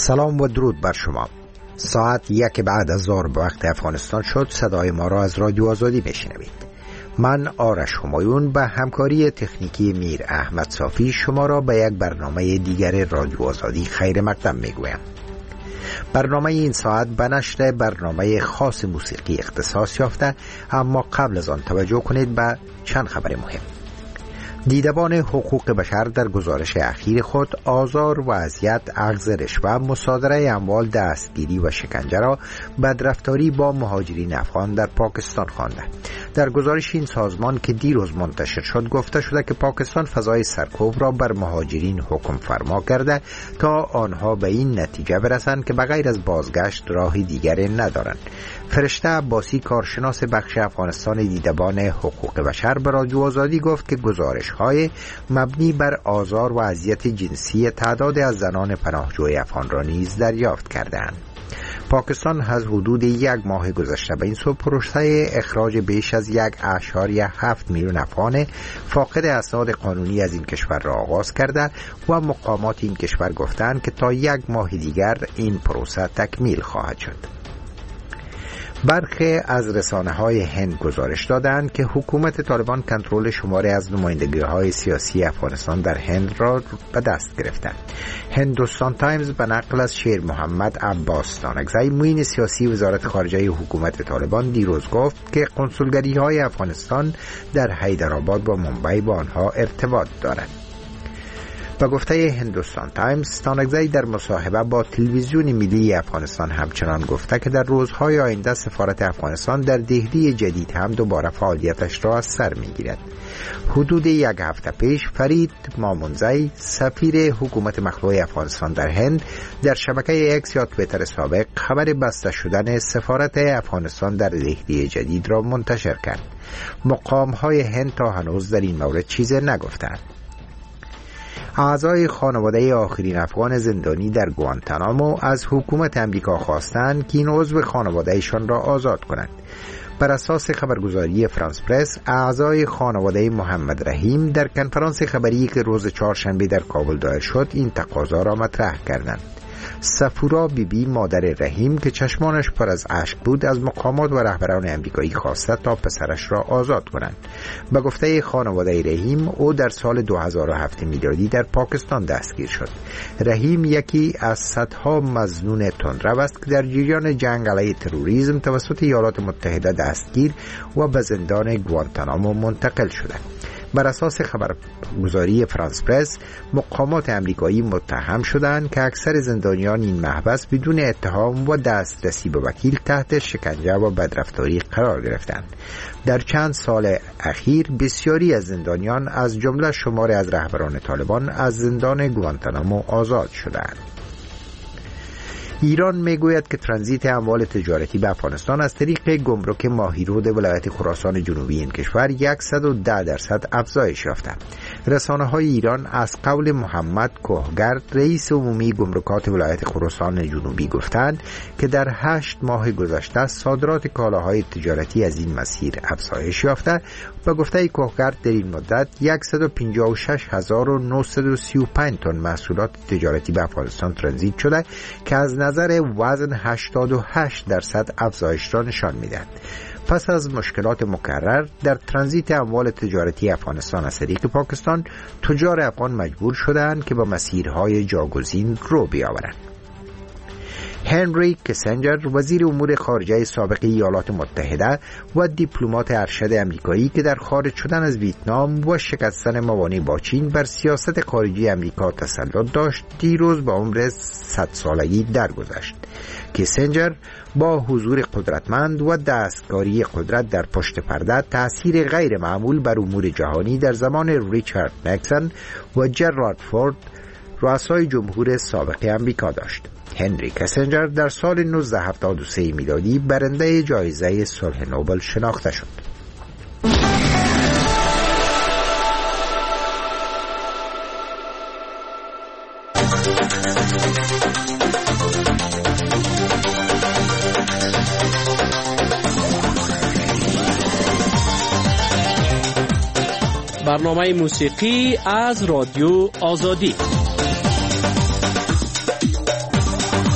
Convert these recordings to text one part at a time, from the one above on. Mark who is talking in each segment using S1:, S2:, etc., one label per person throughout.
S1: سلام و درود بر شما. ساعت 1 بعد از ظهر به وقت افغانستان شد. صدای ما را از رادیو آزادی بشنوید. من آرش همایون به همکاری تکنیکی میر احمد صافی شما را به یک برنامه دیگر رادیو آزادی خیر مقدم میگویم. برنامه این ساعت به نشر برنامه خاص موسیقی اختصاص یافته، اما قبل از آن توجه کنید به چند خبر مهم. دیدبان حقوق بشر در گزارش اخیر خود آزار و اذیت، اخذ رشوه، مصادره اموال، دستگیری و شکنجه را بدرفتاری با مهاجرین افغان در پاکستان خوانده. در گزارش این سازمان که دیروز منتشر شد گفته شده که پاکستان فضای سرکوب را بر مهاجرین حکم فرما کرده تا آنها به این نتیجه برسند که بغیر از بازگشت راه دیگری ندارند. فرشته عباسی، کارشناس بخش افغانستان دیدبان حقوق بشر، به رادیو آزادی گفت که گزارش‌های مبنی بر آزار و اذیت جنسی تعداد از زنان پناهجوی افغان را نیز دریافت کرده‌اند. پاکستان از حدود 1 ماه گذشته به این سو پروسه اخراج بیش از 1.7 میلیون افغان فاقد اسناد قانونی از این کشور را آغاز کرده و مقامات این کشور گفتند که تا 1 ماه دیگر این پروسه تکمیل خواهد شد. برخی از رسانه‌های هند گزارش دادند که حکومت طالبان کنترل شماری از نمایندگی‌های سیاسی افغانستان در هند را به دست گرفته. هندوستان تایمز به نقل از شیر محمد عباس دانگزی، معین سیاسی وزارت خارجه حکومت طالبان، دیروز گفت که کنسولگری‌های افغانستان در حیدرآباد و ممبئی با آنها ارتباط دارند. با گفته هندوستان تایمز، دانگزی در مصاحبه با تلویزیون ملی افغانستان همچنان گفته که در روزهای آینده سفارت افغانستان در دهلی جدید هم دوباره فعالیتش را از سر میگیرد. حدود 1 هفته پیش فرید مامونزی، سفیر حکومت مخلوع افغانستان در هند، در شبکه اکس یا توییتر سابق خبر بسته شدن سفارت افغانستان در دهلی جدید را منتشر کرد. مقام‌های هند تا هنوز در این مورد چیزی نگفتند. اعضای خانواده آخرین افغان زندانی در گوانتانامو از حکومت امریکا خواستند که این عضو خانوادهشان را آزاد کنند. بر اساس خبرگزاری فرانس پرس، اعضای خانواده محمد رحیم در کنفرانس خبری که روز چهارشنبه در کابل دایر شد این تقاضا را مطرح کردند. سفورا بیبی، مادر رحیم که چشمانش پر از اشک بود، از مقامات و رهبران امریکایی خواسته تا پسرش را آزاد کنند. به گفته خانواده رحیم، او در سال 2007 میلادی در پاکستان دستگیر شد. رحیم یکی از صدها مظنون تندرو است که در جریان جنگ علیه تروریسم توسط ایالات متحده دستگیر و به زندان گوانتانامو منتقل شده. بر اساس خبرگزاری فرانس پرس، مقامات امریکایی متهم شدند که اکثر زندانیان این محبس بدون اتهام و دسترسی به وکیل تحت شکنجه و بدرفتاری قرار گرفتند. در چند سال اخیر بسیاری از زندانیان از جمله شماری از رهبران طالبان از زندان گوانتانامو آزاد شدند. ایران میگوید که ترانزیت اموال تجارتی به افغانستان از طریق گمرک ماهیرود ولایت خراسان جنوبی این کشور 110% افزایش یافته. رسانه‌های ایران از قول محمد کوهگرد، رئیس عمومی گمرکات ولایت خراسان جنوبی، گفتند که در 8 ماه گذشته صادرات کالاهای تجارتی از این مسیر افزایش یافته. با گفته کوهگرد در این مدت 156,935 تن محصولات تجارتی به افغانستان ترانزیت شده که از نظر وزن 88% افزایش را نشان می‌دهد. پس از مشکلات مکرر در ترانزیت اموال تجارتی افغانستان از طریق پاکستان، تجار افغان مجبور شدند که با مسیرهای جاگزین رو بیاورند. هنری کسنجر، وزیر امور خارجه سابق ایالات متحده و دیپلمات ارشد امریکایی که در خارج شدن از ویتنام و شکستن موانع با چین بر سیاست خارجی امریکا تسلط داشت، دیروز با عمر 100 سالگی درگذشت. کسنجر با حضور قدرتمند و دستکاری قدرت در پشت پرده تأثیر غیر معمول بر امور جهانی در زمان ریچارد نیکسون و جرارد فورد، رؤسای جمهور سابق امریکا داشت. هنری کسنجر در سال 1973 میلادی برنده جایزه صلح نوبل شناخته شد.
S2: برنامه موسیقی از رادیو آزادی.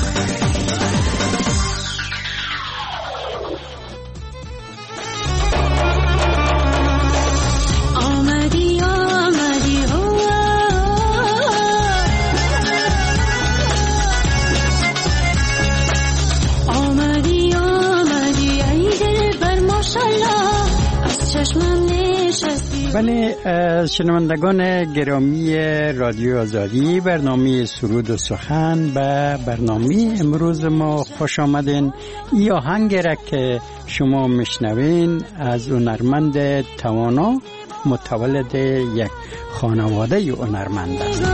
S2: بله، شنوندگان گرامی رادیو آزادی، برنامه سرود و سخن به برنامه امروز ما خوش آمدین. این آهنگ را که شما میشنوین از هنرمند توانا، متولد یک خانواده هنرمند است.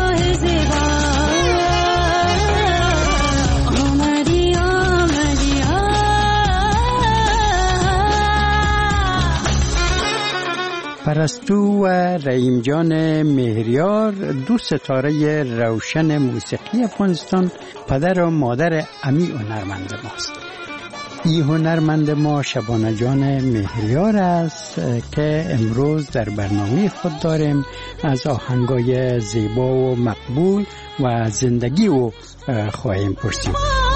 S2: پرستو و رحیم جان مهریار، دو ستاره روشن موسیقی افغانستان، پدر و مادر امی هنرمند ماست. این هنرمند ما شبانه جان مهریار است که امروز در برنامه خود داریم از آهنگای زیبا و مقبول و زندگی او خواهیم پرسید.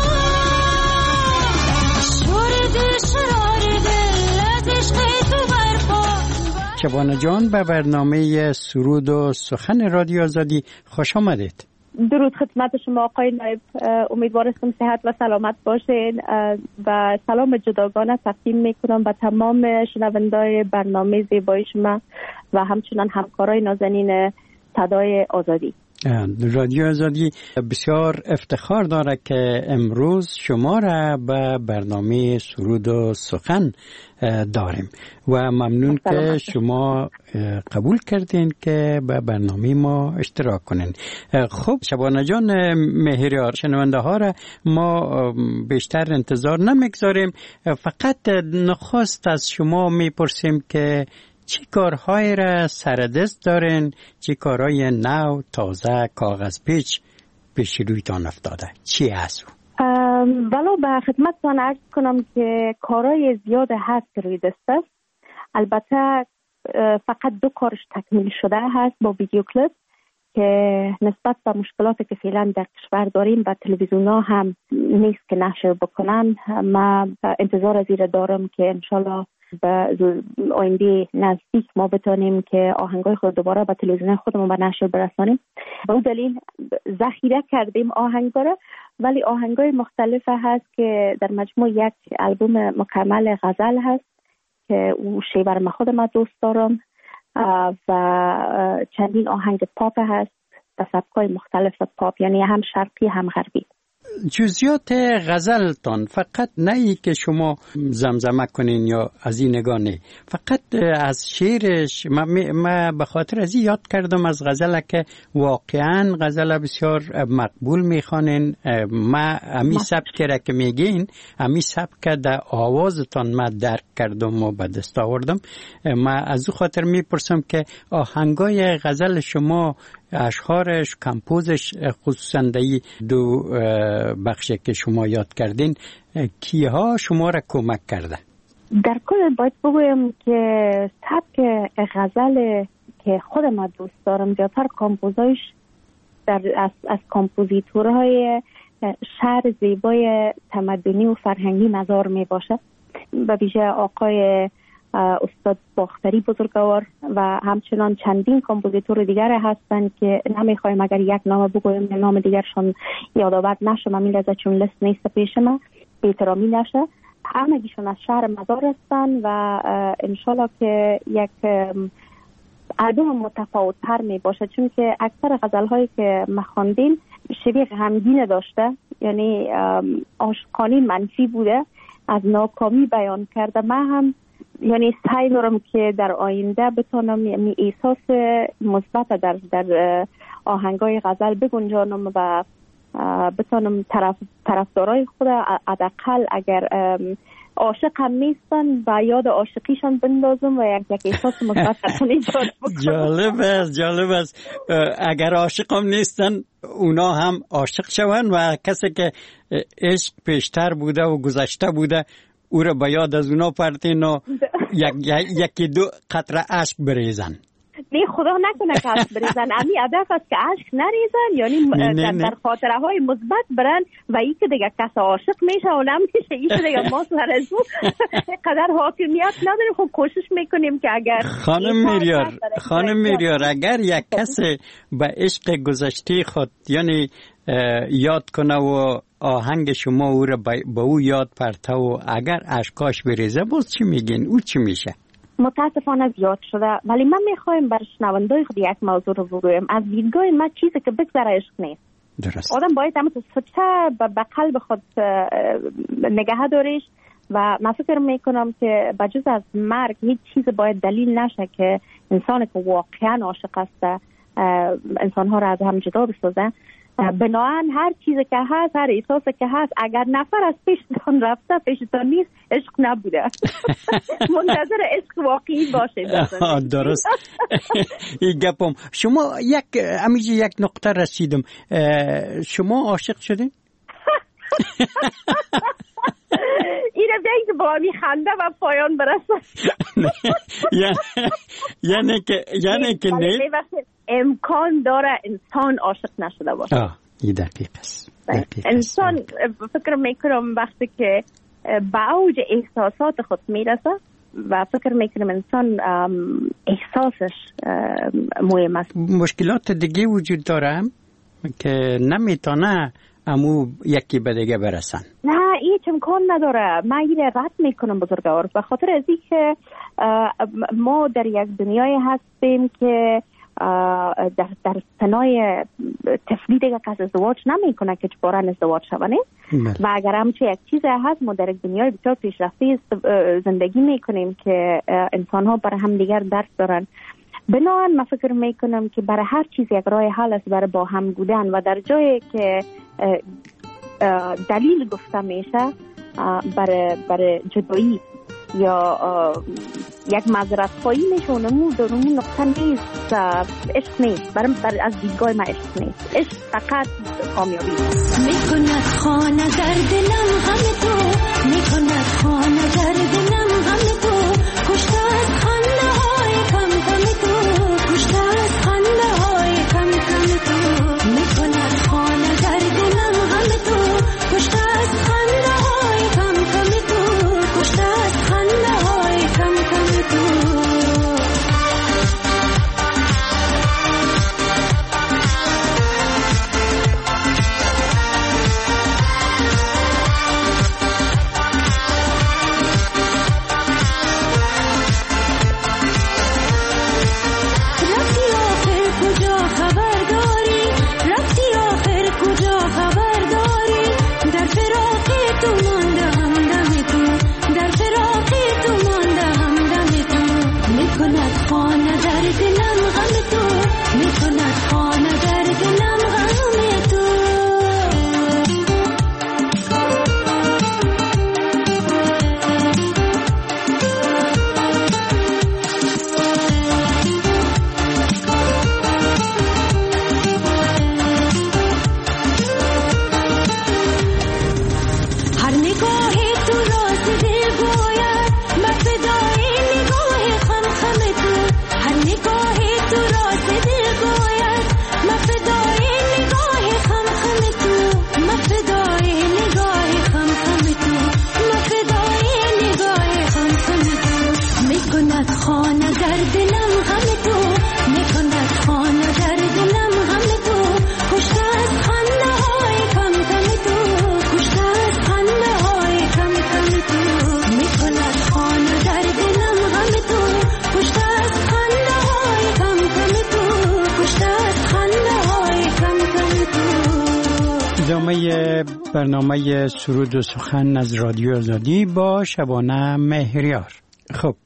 S2: شبانه جان، به برنامه سرود و سخن رادیو آزادی خوش آمدید.
S3: درود خدمت شما آقای نایب، امیدوارم صحت و سلامت باشین و سلام جداگانه تقدیم میکنم به تمام شنوندای برنامه زیبای شما و همچنان همکارای نازنین صدای آزادی.
S2: رادیو آزادی بسیار افتخار داره که امروز شما را به برنامه سرود و سخن داریم و ممنون که شما قبول کردین که به برنامه ما اشتراک کنین. خب شبانه جان مهریار، شنونده ها را ما بیشتر انتظار نمیگذاریم، فقط نخست از شما میپرسیم که چی کارهای را سردست دارین، چی کارهای نو تازه کاغذ پیش رویتان افتاده، چی هست؟
S3: ولو به خدمتتان عرض کنم که کارهای زیاد هست روی دست است. البته فقط 2 کارش تکمیل شده هست با ویدیو کلیپ که نسبت به مشکلاتی که فعلا در کشور داریم و تلویزیون ها هم نیست که نشر بکنن. من انتظار از این دارم که انشالله به آینده نزدیک ما بتونیم که آهنگای خود دوباره به تلویزیون خودمون به نشر برسانیم. به اون دلیل ذخیره کردیم آهنگا را، ولی آهنگای مختلف هست که در مجموع یک البوم مکمل غزل هست که او شیوه ما خودم دوست دارم و چندین آهنگ پاپ هست به سبکای مختلف پاپ، یعنی هم شرقی هم غربی.
S2: جزئیات غزلتان فقط نه ای که شما زمزمه کنین یا از این نگاه نه، فقط از شعرش ما به خاطر از یاد کردم از غزل که واقعا غزل بسیار مقبول میخوانین. ما امی سبک را که میگین، امی سبک در آوازتان ما درک کردم و به دست آوردم. ما از او خاطر میپرسم که آهنگای غزل شما، اشعارش، کمپوزش، خصوصا در 2 بخشی که شما یاد کردین، کیها شما را کمک کرده؟
S3: در کل باید بگویم که سبک غزل که خودم دوست دارم زیادتر کامپوزایش از کامپوزیتورهای شعر زیبای تمدنی و فرهنگی نظر می باشه. به ویژه آقای استاد باختری بزرگوار و همچنان چندین کامپوزیتور دیگر هستند که نمیخوایم اگر یک نام بگویم نام دیگرشان یادآور نشه، من لحظه چون لیست نیست پیش من بی‌احترامی نشه. همگیشون از شهر مزار هستند و انشالله که یک البوم متفاوت تر می باشه، چون که اکثر غزل هایی که ما خواندیم شبیه غمگین داشته، یعنی عاشقانه منفی بوده، از ناکامی بیان کرده. من هم یعنی سعی دارم که در آینده بتونم یعنی احساس مثبت در آهنگای غزل بگنجانم و بتونم طرفدارای خود حداقل اگر عاشق هم نیستن و یاد عاشقیشان بندازم و یک احساس مثبت ایجاد بکنم.
S2: جالب است. اگر عاشق هم نیستن اونا هم عاشق شون و کسی که عشق پیشتر بوده و گذشته بوده او را به یاد از اونا پرتین و یکی 2 قطره اشک بریزن.
S3: نه خدا نکنه که اشک بریزن. امی هدف است که اشک نریزن، یعنی در خاطره های مثبت برن و این که دیگه کس عاشق میشه و نمیشه این دیگه ما سر از اون قدر حاکمیت نداریم. خب کوشش میکنیم که اگر خانم میریار اگر یک کس به عشق گذشته خود یعنی یاد کنه و آهنگ شما او را با او یاد پرته و اگر اشکاش بریزه باز چی میگین؟ او چی میشه؟ متاسفانه زیاد شده، ولی من میخوایم بر شنوندای خود یک موضوع رو بگویم. از دیدگاه من چیزی که بگذره عشق نیست.
S2: درست.
S3: آدم باید همه سچه به قلب خود نگه داریش و من فکر میکنم که بجز از مرگ هیچ چیز باید دلیل نشه که انسانی که واقعا عاشق است انسانها را از هم جدا بسازه. بنابراین هر چیزی که هست، هر احساسی که هست، اگر نفر از پیشتان رفته پیشتان نیست، عشق نبوده. منتظر عشق واقعی باشه.
S2: درست. این گپم. شما یک نقطه رسیدم. شما عاشق شدین؟
S3: این رو بیایی که با می خنده و پایان برسه.
S2: یعنی که نه
S3: امکان داره انسان عاشق نشده باشه.
S2: این دقیق است.
S3: انسان فکر میکنم وقتی که به اوج احساسات خود میرسه و فکر میکنم انسان احساسش مهم است.
S2: مشکلات دیگه وجود داره که نمیتونه امو یکی به دیگه برسن.
S3: نه هیچ امکان نداره. من این رد میکنم بزرگوار، به خاطر از این که ما در یک دنیای هستیم که در سنای طفلی دیگه کس ازدواج نمیکنه که چبارن ازدواج شونه و اگر همچه یک چیز هست ما در یک دنیای بسیار پیشرفته زندگی میکنیم که انسان ها برای هم دیگر درک دارن. بنابراین من فکر میکنم که برای هر چیز یک راه حل است برای با هم بودن و در جایی که دلیل گفته میشه برای جدایی یا یک معذرت خواهی میشه اونمون نقطه نیست، عشق نیست. برای از دیدگاه من عشق نیست. عشق فقط کامیابی
S4: میکند خانه در دلم غم تو، میکند خانه در دلم غم تو، کشته از خنده های کم کم تو، کشته از خنده های کم کم تو، میکند خانه در دلم غم تو، کشته از خنده های کم کم تو، کشته از خنده های کم کم تو.
S2: برنامه سرود و سخن از رادیو آزادی با شبانه مهریار. خب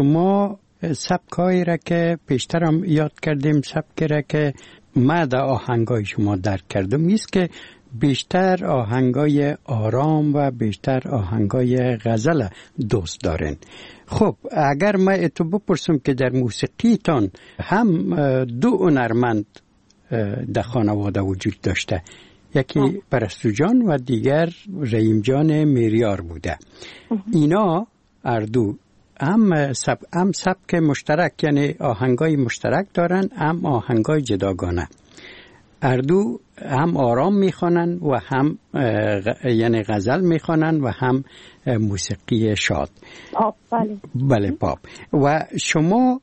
S2: شما سبکایی را که پیشترم یاد کردیم، سبکی را که ما در آهنگای شما درک کردم است که بیشتر آهنگای آرام و بیشتر آهنگای غزل دوست دارین. خب اگر ما اتو بپرسم که در موسیقیتان هم دو هنرمند در خانواده وجود داشته، یکی پرستو جان و دیگر رحیم جان میریار بوده، اینا اردو هم سبک مشترک یعنی آهنگای مشترک دارن، هم آهنگای جداگانه. اردو هم آرام میخوانن و هم یعنی غزل میخوانن و هم موسیقی شاد.
S3: پاپ.
S2: بله پاپ. و شما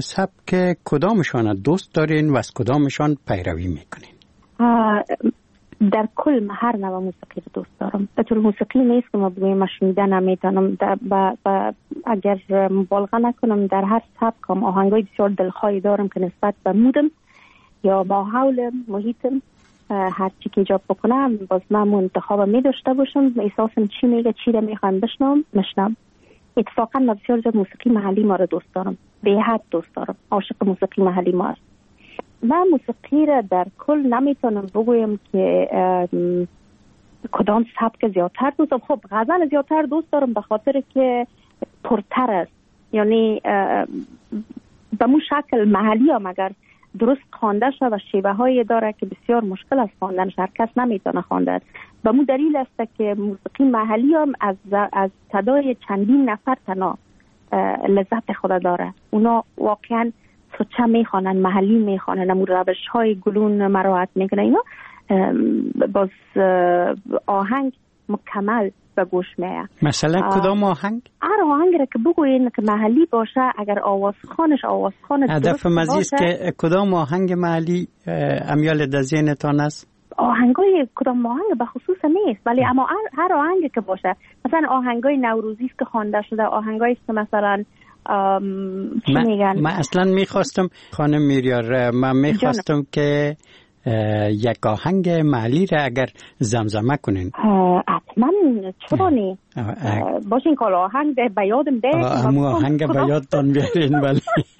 S2: سبک کدامشان دوست دارین و از کدامشان پیروی میکنین؟
S3: در کل من هر نوع موسیقی رو دوست دارم. به طور موسیقی نیست که ما بگویم من شنیدن نمیتونم، اگر مبالغه نکنم در هر سبک آهنگای بسیار دلخواهی دارم که نسبت به مودم یا ماحول محیطم هر چی که ایجاب بکنم باز من انتخاب می داشته باشم، احساسم چی میگه، چی رو میخوام بشنم. اتفاقا من بسیار زیاد موسیقی محلی ما رو دوست دارم، به حد دوست دارم، عاشق موسیقی محلی ما هست. من موسیقی را در کل نمیتونم بگویم که کدام سبک زیادتر دوست دارم. خب غزل زیادتر دوست دارم به خاطر که پرتر است، یعنی به مو شکل محلی هم اگر درست خوانده شد و شیوه هایی داره که بسیار مشکل است خواندنش، هر کس نمیتونه خواندن. به مو دلیل است که موسیقی محلی هم از صدای چندین نفر تنها لذت خود داره. اونا واقعا سوچه میخوانن، محلی میخوانن، امور روش های گلون مراعات میکنن، اینا باز آهنگ مکمل به گوش میاد.
S2: مثلا کدام آهنگ؟
S3: هر آهنگ را که بگوین که محلی باشه، اگر آوازخوان
S2: هدف مزیز که کدام آهنگ محلی امیال در ذهنتان است؟
S3: آهنگای کدام آهنگ به خصوص نیست، ولی اما هر آهنگ که باشه، مثلا آهنگای نوروزی که خوانده شده، آهنگایی که مثلا چی میگن؟
S2: من اصلا میخواستم خانم میریار، من میخواستم که یک آهنگ محلی را اگر زمزمه کنین.
S3: حتما، چرا نی؟ باشین که آهنگ به یادم ده
S2: امو آهنگ به یادتان بیارین. ولی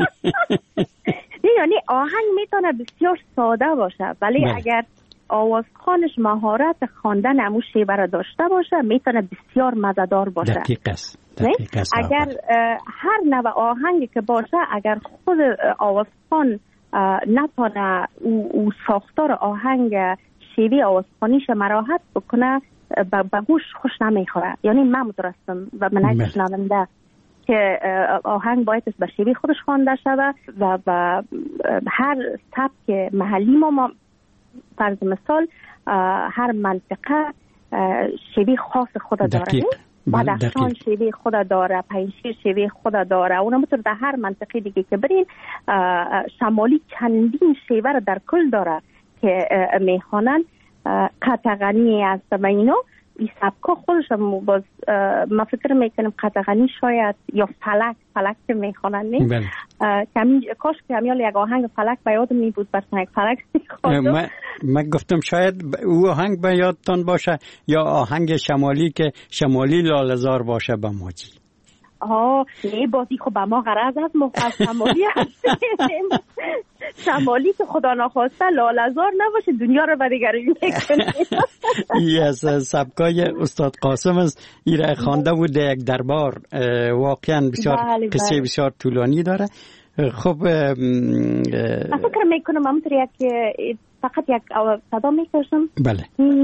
S3: یعنی آهنگ میتونه بسیار ساده باشه، ولی اگر آوازخوانش مهارت خواندن امو شیوه را داشته باشه میتونه بسیار مزه‌دار باشه.
S2: دقیق است.
S3: اگر هر نوع آهنگی که باشه، اگر خود آوازخوان نتونه او ساختار آهنگ شیوه آوازخوانیش مراحت بکنه، به گوش خوش نمیخوره. یعنی من مترسم و من شنونده که آهنگ باید به شیوه خودش خوانده شده و هر سبک محلی ما فرض مثال هر منطقه شیوه خاص خود داره. بدخشان شیوه خود داره، پنجشیر شیوه خود داره. اونم مثل در هر منطقه دیگه که برین، شمالی چندین شیوه را در کل داره که میخوانن. قطغنی است و اینا این سبکا خودش هم باز ما فکر میکنم قطغنی شاید یا فلک که میخوانن نی کاش که همیال یک آهنگ فلک به یادم می بود، برسن یک فلک میخوانم.
S2: من گفتم شاید او آهنگ به یادتان باشه یا آهنگ شمالی که شمالی لاله‌زار باشه به موجی.
S3: نه بازی خب به ما غرض از شمالی هستیم. شمالی که خدا نخواسته لاله‌زار نباشه دنیا رو به دیگری میکنه.
S2: ای از سبکای استاد قاسم است، ایره خوانده بود در یک دربار، واقعا بسیار قصه بسیار طولانی داره. خب
S3: فکر میکنم همونطور یک فقط یک صدا میکشم.
S2: بله.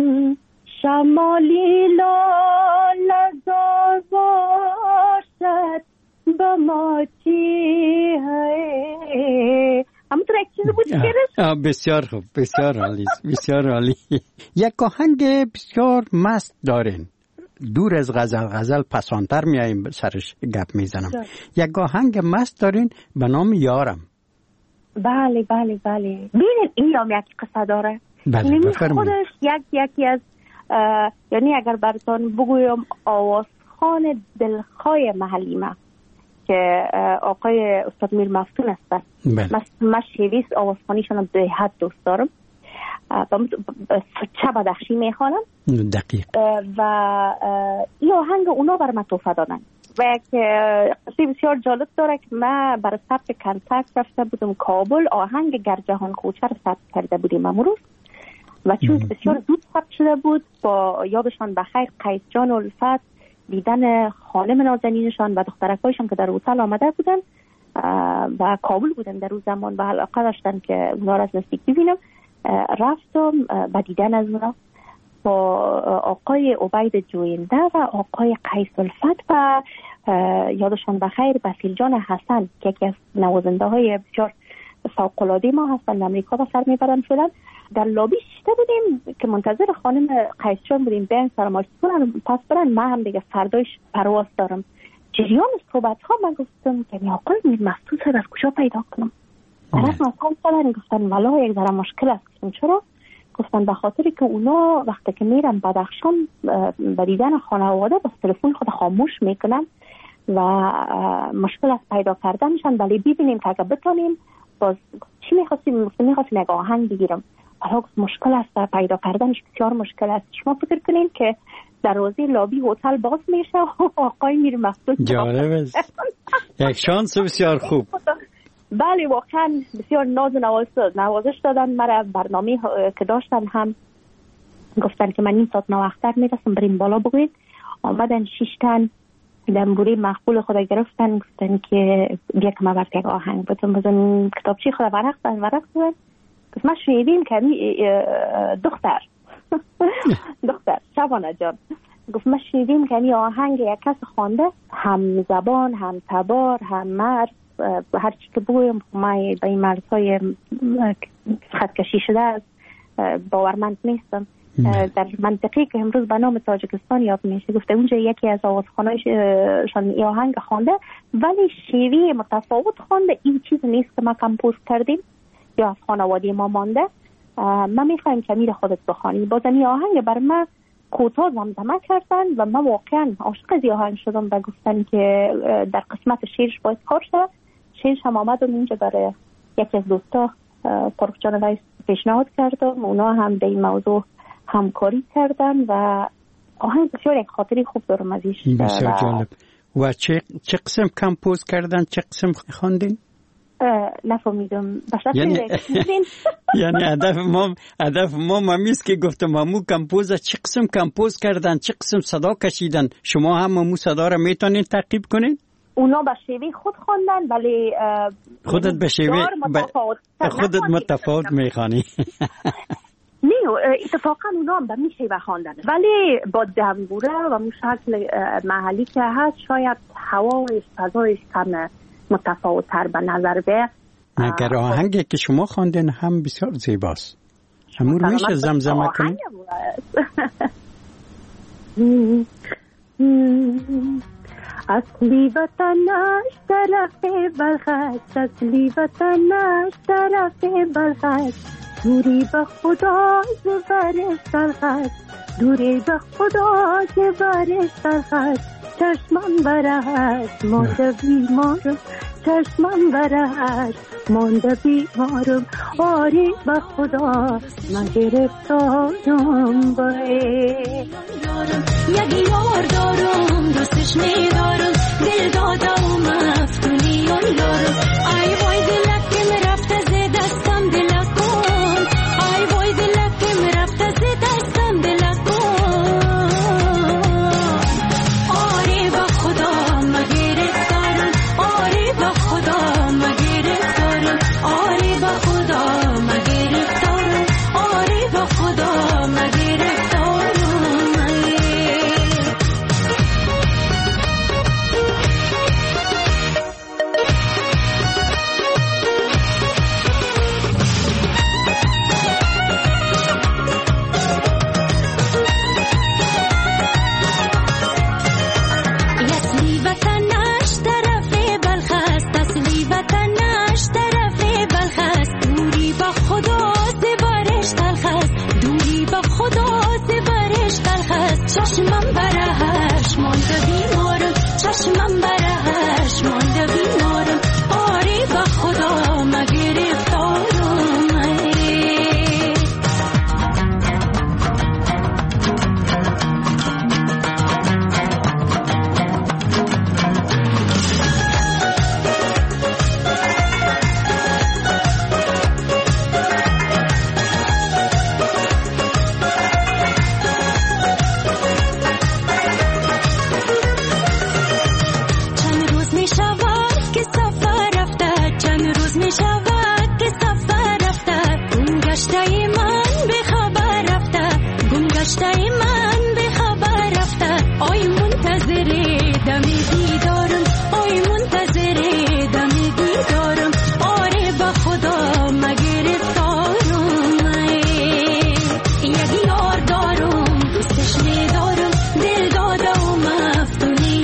S3: شمالی لاله‌زار باشد با ما چی ہے. همونطور یک چیز بود که
S2: بسیار خوب، بسیار عالی، بسیار عالی. یک آهنگ بسیار مست دارین، دور از غزل پسانتر میاییم سرش گپ میزنم. یک آهنگ مست دارین به نام یارم.
S3: بله ببینید این هم یک قصه داره.
S2: بله بفرمایید.
S3: خودش یکی از یعنی اگر براتون بگویم آوازخوان دلخواه محلی ما که آقای استاد میر مفتون هستن. من شیویس آوازخوانیشون به حد دوست دارم. چه بدخشی میخوانم.
S2: دقیق.
S3: و این آهنگ اونا بر من توفه دادن و یک قصه بسیار جالب داره که من برای ثبت کنسرت رفته بودم کابل، آهنگ گرجهان کوچه رو ثبت کرده بودیم امروز و چون بسیار زود ثبت شده بود، با یادشان بخیر قیس جان و الفت دیدن خانم نازنینشان و دخترکایشان که در هتل آمده بودن و کابل بودن در اون زمان و علاقه داشتن که اونا را از نزدیک ببینم، رفتم به دیدن از اونا با آقای عبید جوینده و آقای قیس الفت و یادشان بخیر بسیل جان حسن که یکی از نوازنده های بسیار فوق‌العاده ما هستن، امریکا به سر میبرن شدن. در لابی شیشته بودیم که منتظر خانم قیس جان بودیم بیان سلامتی کنن پس برن. من هم دیگه فردایش پرواز دارم. جریان صحبت ها من گفتم که آقای میر مفتون صاحب از کجا پیدا کنم؟ طرف مثلا گفتن والا یک ذره مشکل است. چرا؟ گفتن به خاطری که اونا وقتی که میرن بدخشان به دیدن خانواده با تلفن خود خاموش میکنن و مشکل از پیدا کردنشان. ولی ببینیم که اگه بتونیم باز چی میخواستیم یک آهنگ بگیرم، حالا مشکل است پیدا کردنش، بسیار مشکل است. شما فکر کنین که دروازه لابی هتل باز میشه و آقای میر مقصود
S2: جالب است. یک شانس بسیار خوب.
S3: بله واقعا بسیار ناز و نوازش دادن مرا. برنامه که داشتن هم گفتن که من نیم ساعت نواختر میرسم بریم بالا بگوید. آمدن 6 تن دنبوری مقبول خدا گرفتن، گفتن که بیا که ما برد یک آهنگ بزن کتابچی خدا ورق زدن. گفت ما شنیدیم که دختر شبانه جان، گفت ما شنیدیم که این آهنگ یک کس خوانده، هم زبان هم تبار هم مرد، هر چی که بگویم ما به این مرزهای خط کشی شده است باورمند نیستم. در منطقی که امروز به نام تاجیکستان یاد میشه، گفته اونجا یکی از آوازخوانایشان این آهنگ خوانده ولی شیوه متفاوت خوانده. این چیز نیست که ما کمپوز کردیم یا از خانواده ما مانده. ما میخوایم که میر خودت بخوانی. بازم این آهنگ بر ما کوتاه زمزمه کردن و من واقعا عاشق از این آهنگ شدم و گفتن که در قسمت شعرش باید کار شد. شعرش هم آمدم اینجا برای یکی از دوستا فرخ جان رئیس پیشنهاد کردم، اونا هم به این موضوع همکاری کردن و آهنگ بسیار یک خاطری خوب دارم ازش.
S2: بسیار جالب. و چه قسم کمپوز کردن، چه قسم خواندین؟
S3: نفهمیدم.
S2: یعنی هدف ما مامیست که گفتم مامو کمپوز چه قسم کمپوز کردن، چه قسم صدا کشیدن. شما هم مامو صدا را میتونین تعقیب کنین؟
S3: اونا به شیوه خود خواندن ولی
S2: خودت به شیوه خودت متفاوت میخوانی.
S3: نه اتفاقا اونا هم به می شیوه خواندن ولی با دنبوره و مو شکل محلی که هست شاید هوایش فضایش کم متفاوت تر به نظر بیاد.
S2: مگر آهنگی که شما خواندین هم بسیار زیباست. همون میشه زمزمه کنید؟
S3: اصلی وطنش طرف بلخش، اصلی وطنش طرف بلخش، دوری به خدا زبرش تلخش، دوری به خدا زبرش تلخش، چشمم برهش مانده بیمارم، چشمم برهش مانده بیمارم، آری به خدا من گرفتارم باید.
S4: یکی یار دارم دوستش میدارم، دل داده و مفتونی آن دارم، ای وای دلکم رفته ز دستم دلکم، ای وای دلکم رفته ز دستم دلکم، آری به خدا من گرفتارم، آری به خدا من گرفتارم، آری به خدا من گرفتارم، آری به خدا من گرفتارم. چشمم برهش مانده بیمارم، چشمم برهش مانده بیمارم، آری به خدا من گرفتارم.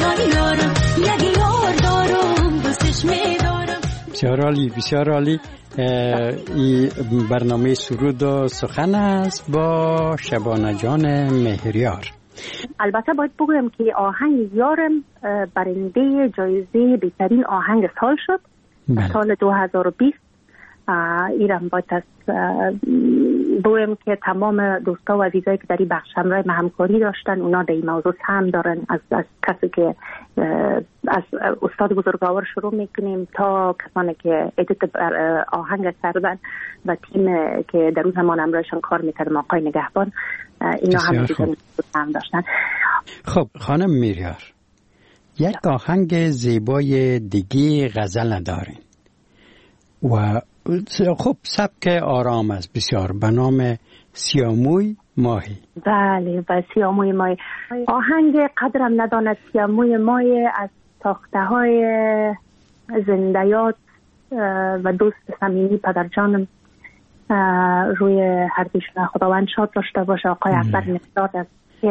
S2: بسیار عالی، بسیار عالی. این برنامه سرود و سخن است با شبانه جان مهریار.
S3: البته باید بگویم که آهنگ یارم برنده جایزه بهترین آهنگ سال شد. سال 2020. ایران باید از بگویم که تمام دوستا و عزیزایی که در این بخش همراه ما همکاری داشتن، اونا در این موضوع سهم دارن. از کسی که از استاد بزرگوار شروع میکنیم تا کسانی که ادیت آهنگ کردن و تیم که در اون زمان همراهشان کار میکردم، آقای نگهبان، اینا هم سهم داشتن.
S2: خب خانم میریار، یک آهنگ زیبای دیگه غزل دارین و خب سبک آرام است بسیار، به نام سیاموی ماهی.
S3: بله، و سیاموی ماهی آهنگ قدرم نداند سیاموی ماهی از ساخته های زندیات و دوست صمیمی پدرجانم روی هر دوشون خداوند شاد داشته باشه، آقای اکبر نقداد است که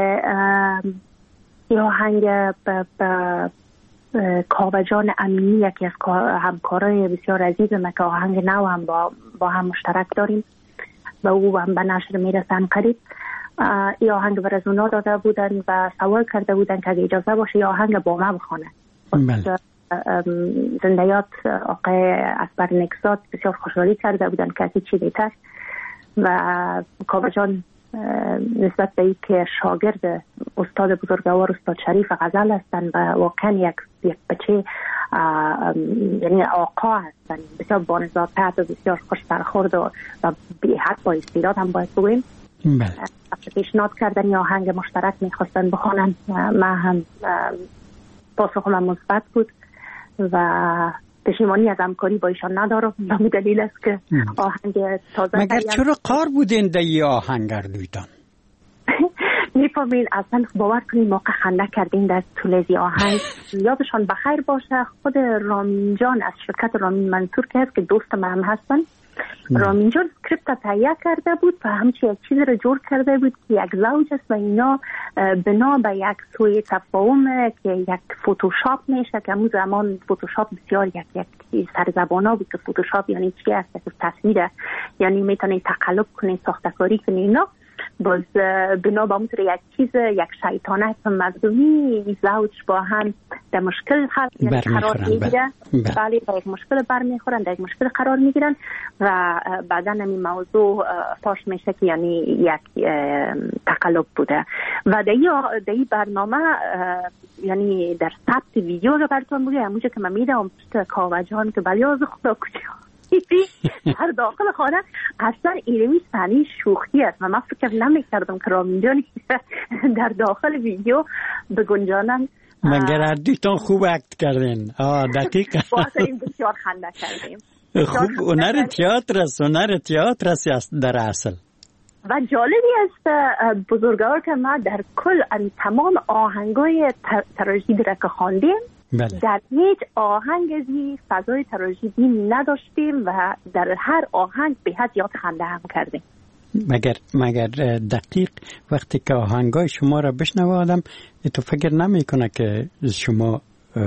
S3: این آهنگ کاوجان امینی یکی از همکارای بسیار عزیزم که آهنگ نو هم با هم مشترک داریم و او هم به نشر میرسن قریب. این آهنگ بر از اونا داده بودن و سوال کرده بودن که اگه اجازه باشه این آهنگ با ما بخونه. زندیات آقای اکبر نقداد بسیار خوشحالی کرده بودن که از چی بهتر و کاوجان نسبت به این که شاگرد استاد بزرگوار استاد شریف غزل هستند و واقعا یک بچه یعنی آقا هستند، بسیار بانزاکت و بسیار خوش برخورد و بی حد با استعداد هم باید بگویم. پیشنهاد کردن یا آهنگ مشترک میخواستن بخونن، من هم پاسخ من مثبت بود و پشیمانی از همکاری با ایشان ندارم. به دلیل است که آهنگ تازه
S2: مگر چرا قار بودین در این آهنگ اردویدان؟
S3: میفهمین اصلا باور کنید موقع خنده کردین در طول آهنگ. یادشان بخیر باشه خود رامین جان از شرکت رامین منصور که هست که دوست من هم هستن، رامین جان اسکریپت تهیه کرده بود و همچنین یک چیز رو جور کرده بود که یک زوج است و اینا بنا به یک سوی تفاهم که یک فوتوشاپ میشه که همون زمان فوتوشاپ بسیار یک سرزبانا بود که فوتوشاپ یعنی چی است، که تصویر یعنی میتونی تقلب کنی، ساختکاری کنی اینا. باز بنا به اونطور یک چیز یک شیطانت مظلومی زوج با هم در مشکل قرار میگیرن. بله، با یک مشکل برمیخورن، در یک مشکل قرار میگیرن و بعدا این موضوع فاش میشه که یعنی یک تقلب بوده. و در این برنامه یعنی در ثبت ویدیو رو براتون بگم همونجا که من میدم کاوجان که بلیاز خدا کجا در داخل خانه اصلا اینمی صحنه شوخی است و من فکر نمی‌کردم که رامین جان در داخل ویدیو بگنجانن.
S2: مگر اردویتان خوب اکت کردین. دقیقا
S3: این بسیار خنده کردیم.
S2: خوب هنر تئاتر است در اصل.
S3: و جالبی است بزرگوار که ما در کل تمام آهنگای تراژدی را که خواندیم در هیچ آهنگ ازی فضای تراژدی نداشتیم و در هر آهنگ به حد یاد خنده هم کردیم.
S2: مگر دقیق وقتی که آهنگای شما را بشنوه آدم تو فکر نمی کنه که شما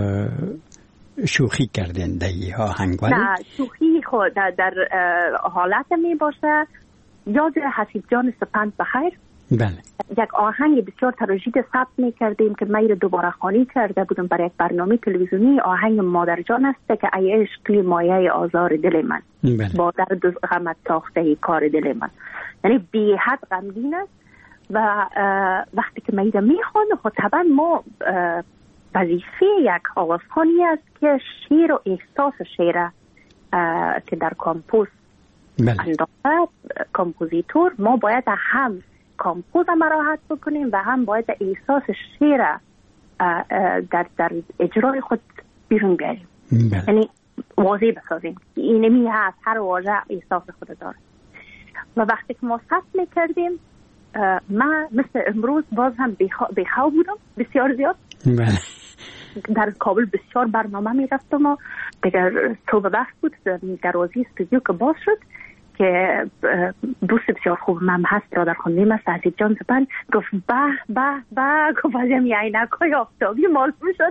S2: شوخی کردین در این آهنگ؟
S3: نه، شوخی خود در حالت می باشه. یاد حسیب جان سپند بخیر،
S2: بله،
S3: یک آهنگ بسیار تراژدی ثبت می‌کردیم که من دوباره خوانی کرده بودم برای یک برنامه تلویزیونی. آهنگ مادر جان است که ای عشق مایه آزار دل من، بله، با درد و غمت ساخته کار دل من، یعنی بی حد غمگین است. و وقتی که من میخوانم خب طبعا ما وظیفه یک آوازخوانی است که شعر و احساس شعر که در کامپوز انداخته کامپوزیتور، ما باید هم کامپوز مراحت بکنیم و هم باید احساس شعر در اجرای خود بیرون بیاریم، یعنی واضح بسازیم. اینمی هست هر واژه احساس خود داره. و وقتی که ما ثبت میکردیم من مثل امروز باز هم بیخواب بودم بسیار زیاد. در کابل بسیار برنامه میرفتم و دیگر صبح وقت بود دروازه استودیو که باز شد که دوست بسیار خوب من هست برادر خانم است حسیب جان سپند گفت به گفت ازم عینک‌های آفتابی معلوم شد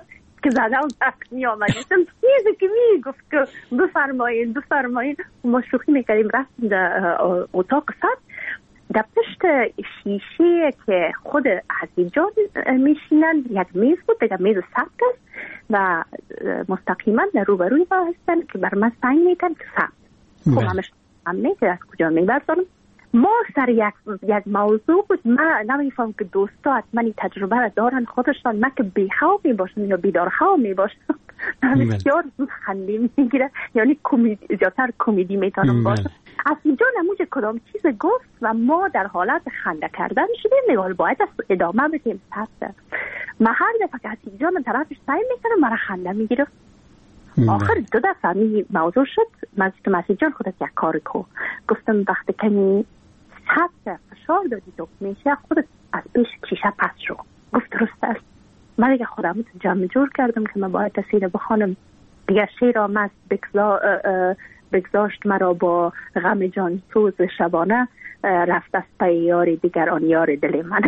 S3: که زدم می آمدیدم چیزی که می گفت که بفرمایین ما شوخی میکردیم رفتیم در اتاق ثبت در پشت شیشه که خود حسیب جان میشینن یک میز بود دیگه میز ثبت است و مستقیما در روبروی ما هستن که بر من سنگ میتن که ثبت خب همش همه که از کجا میبرزانم ما سر یک موضوع بود من نمیفهم که دوستا حتما این تجربه را دارن خودشان من که بیخواب میباشم یا بیدارخواب میباشم من بسیار خنده میگیره یعنی زیادتر کمدی میتونم باشم حسیب جان همونجا کدام چیز گفت و ما در حالت خنده کردن شدیم نگاه باید ادامه بدیم ثبت من هر دفعه که حسیب جان من طرفش سعی میکنم مرا خنده میگیره آخر 2 دفعه موضوع شد حسیب جان خودت یک کار کو گفتم وقتی که ثبت فشار دادی تو میشه خودت از پیش شیشه پس شو گفت درست است من دیگه خودم جمع جور کردم که من باید تصیده بخوانم دیگه شیر آمد بگذاشت مرا با غم جان سوز شبانه رفت از پی یاری دیگر آن یار دل من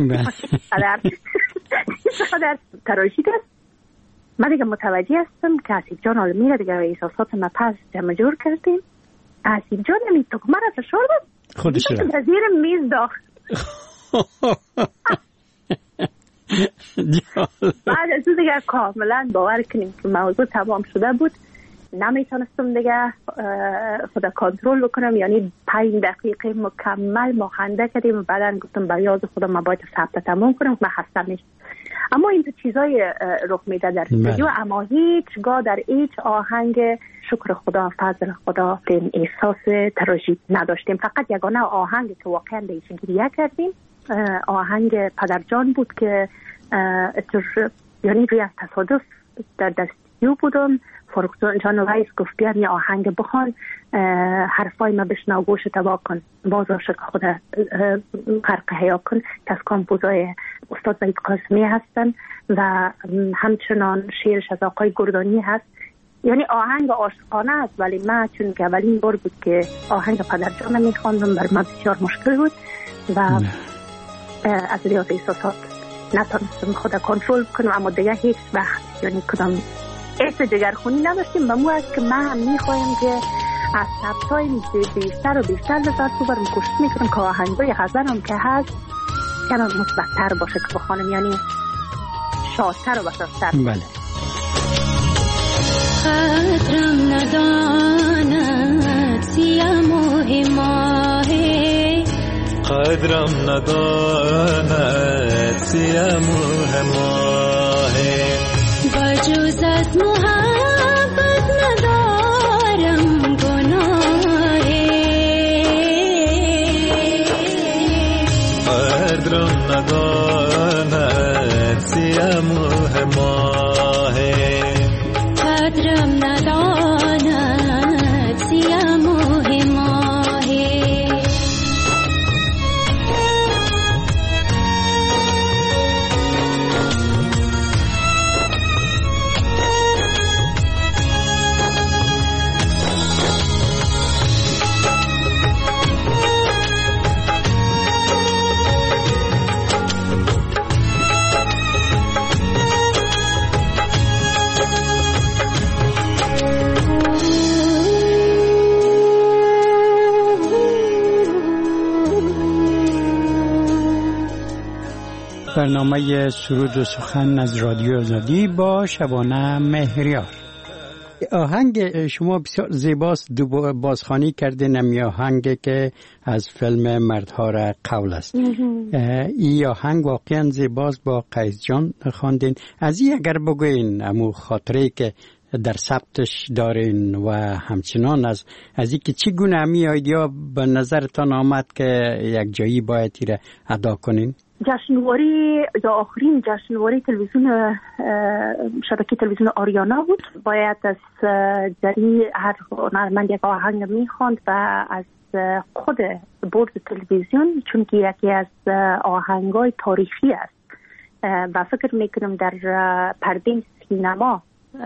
S3: قدر تراژیک است من دیگه متوجه هستم که حسیب جان حالا میره دیگه احساسات ما پس جمع جور کردیم حسیب جان نمید تو که من را فشار داد خودش را در زیر میز داخت بعد از دیگه کاملا باور کنیم که موضوع تمام شده بود نمیتونستم دیگه خدا کنترل بکنم یعنی 5 دقیقه مکمل ما خنده کردیم و بعدا گفتم برای یاد خودم من باید ثبت تمام کنم من خسته نیست اما این چیزای رخ میده در استودیو اما هیچگاه در هیچ آهنگ شکر خدا فضل خدا این احساس تراژیک نداشتیم فقط یگانه آهنگ که واقعا بهش گریه کردیم آهنگ پدرجان بود که یعنی روی از تصادف در استودیو بودم فاروق جان رئیس گفت بیاد یه آهنگ بخوان حرفای ما بشنو گوش تبا کن باز عاشق خود غرق حیا کن که از کامپوزای استاد وحید قاسمی هستن و همچنان شعرش از آقای گردانی هست یعنی آهنگ عاشقانه است ولی من چون که اولین بار بود که آهنگ پدرجان میخواندم بر من بسیار مشکل بود و از ریاض احساسات نتونستم خود کنترل کنم اما دیگه هیچ وقت یعنی کدام حس جگرخونی نداشتیم و مو است که من میخوایم که از ثبت‌های بیشتر و بیشتر لذت ببرم کوشش میکنم که آهنگای غزل هم که هست کمی مثبت‌تر باشه که بخوانم یعنی شادتر و بسازتر
S2: بله
S4: قدرم نداند سیم و هماهه
S5: قدرم نداند سیم و هماهه
S4: بجوز از محبت ندارم گناهه
S5: قدرم نداند سیم و هماهه
S4: قدرم نداند سیم و هماهه
S2: برنامه سرود و سخن از رادیو آزادی با شبانه مهریار آهنگ شما بسیار زیباست بازخوانی کردین امی آهنگ که از فیلم مردها را قول است این آهنگ واقعا زیباست با قیس جان خواندین از این اگر بگوین امو خاطره که در ثبتش دارین و همچنان از این که چگونه امی ایدیا به نظرتان آمد که یک جایی باید را ادا کنین
S3: جشنواره یا آخرین جشنواره تلویزیون شبکه تلویزیون آریانا بود باید از جری هر هنرمند یک آهنگ میخواند و از خود بورد تلویزیون چون که یکی از آهنگای تاریخی است و فکر میکنم در پرده سینمای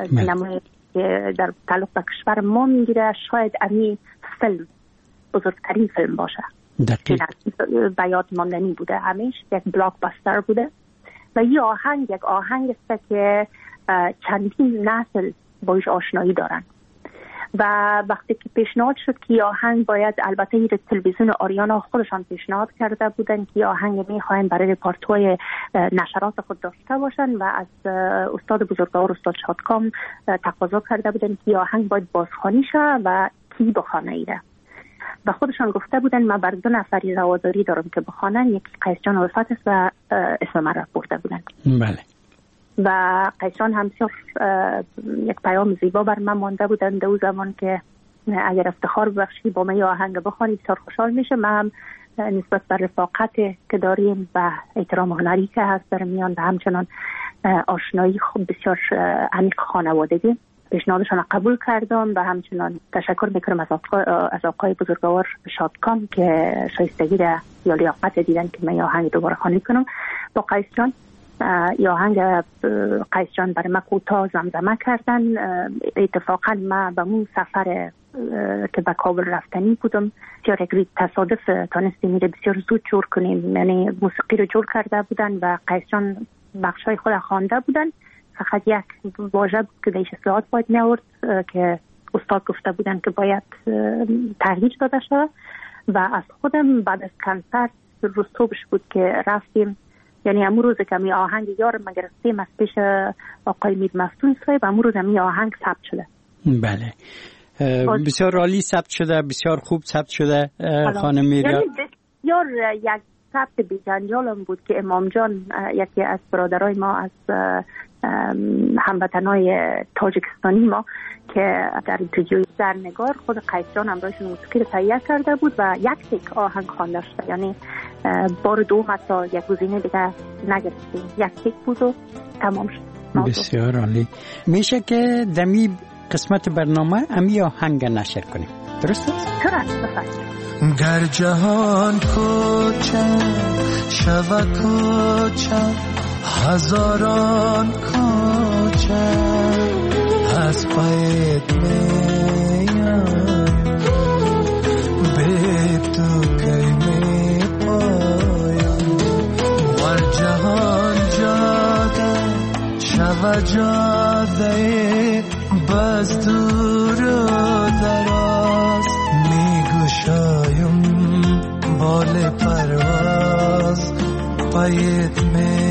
S3: در تعلق به کشور ما میگیره شاید امی فیلم بزرگترین فیلم باشه
S2: دقیق
S3: به یاد ماندنی بوده همیشه یک بلاک باستر بوده و این آهنگ یک آهنگ است که چندین نسل باش آشنایی دارن. و وقتی که پیشنهاد شد که آهنگ باید، البته تلویزیون آریانا خودشان پیشنهاد کرده بودن که آهنگ میخواین برای رپارتوی نشرات خود داشته باشن و از استاد بزرگوار استاد شادکام تقاضا کرده بودن که آهنگ باید بازخوانی شه و کی بخوانه ایره. و خودشان گفته بودن من بر 2 نفری رواداری دارم که بخوانن، یکی قیس جان الفت است و اسم من را برده بودن.
S2: بله.
S3: و قیس جان هم بسیار یک پیام زیبا بر من مانده بودن در زمان که اگر افتخار ببخشی با من آهنگ بخوانی بسیار خوشحال میشه. من هم نسبت بر رفاقت که داریم و احترام هنری که هست در میان و همچنان آشنایی خوب بسیار عمیق خانوادگی پیشنهادشان قبول کردم و همچنان تشکر میکنم از آقای بزرگوار شادکام که شایستگی یا لیاقت دیدن که من آهنگ دوباره خوانی کنم. با قیس جان آهنگ قیس جان برای من کوتاه زمزمه کردن. اتفاقا من به اون سفر که به کابل رفتنی بودم بسیار یک تصادف تانستیم میره بسیار زود جور کنیم، یعنی موسیقی رو جور کرده بودن و قیس جان بخشای خود خوانده بودن. فقط یک واژه بود که دیش اصلاحات باید می‌آورد که استاد گفته بودن که باید تغییر داده شد. و از خودم بعد از کنسرت روز صبحش بود که رفتیم، یعنی امون روز که می آهنگ یارم ما گرفتیم از پیش آقای میر مفتون صاحب، امون روز می آهنگ ثبت شده.
S2: بله بسیار عالی ثبت شده، بسیار خوب ثبت شده خانم میرا.
S3: یعنی بسیار یک ثبت بی‌جنجالم بود که امام جان یکی از برادرای ما از هموطنای تاجیکستانی ما که در اینترجوی زرنگار خود قیس جان همراهشون موسیقی رو تهیه کرده بود و یک تک آهنگ خوانده شد، یعنی بار دوم حتی یک گزینه دیگه نگرفتیم، یک تک بود و تمام شد.
S2: بسیار عالی. میشه که دمی قسمت برنامه امی آهنگ نشر کنیم، درست است؟
S3: درست بفرمایید.
S5: گر جهان کوچه شود کوچه هزاران کوچه از پایت میان به تو کی می پایم. ور جهان جاده شود جاده بس دور و دراز میگشایم بال پرواز پایت